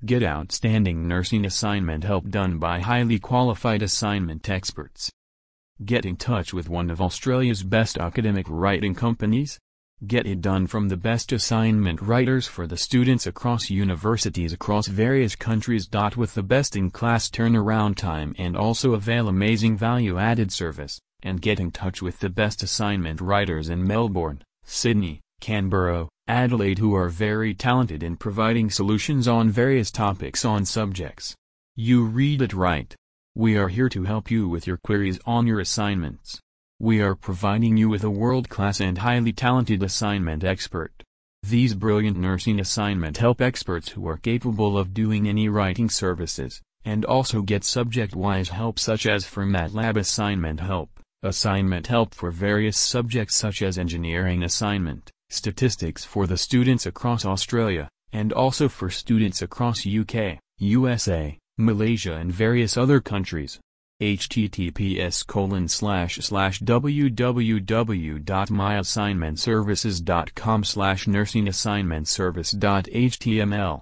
Get outstanding nursing assignment help done by highly qualified assignment experts. Get in touch with one of Australia's best academic writing companies. Get it done from the best assignment writers for the students across universities across various countries. With the best-in-class turnaround time and also avail amazing value-added service, and get in touch with the best assignment writers in Melbourne, Sydney, Canberra, Adelaide who are very talented in providing solutions on various topics on subjects. You read it right. We are here to help you with your queries on your assignments. We are providing you with a world-class and highly talented assignment expert. These brilliant nursing assignment help experts who are capable of doing any writing services, and also get subject-wise help such as FormatLab assignment help for various subjects such as engineering assignment, statistics for the students across Australia, and also for students across UK, USA, Malaysia and various other countries. https://www.myassignmentservices.com/nursingassignmentservice.html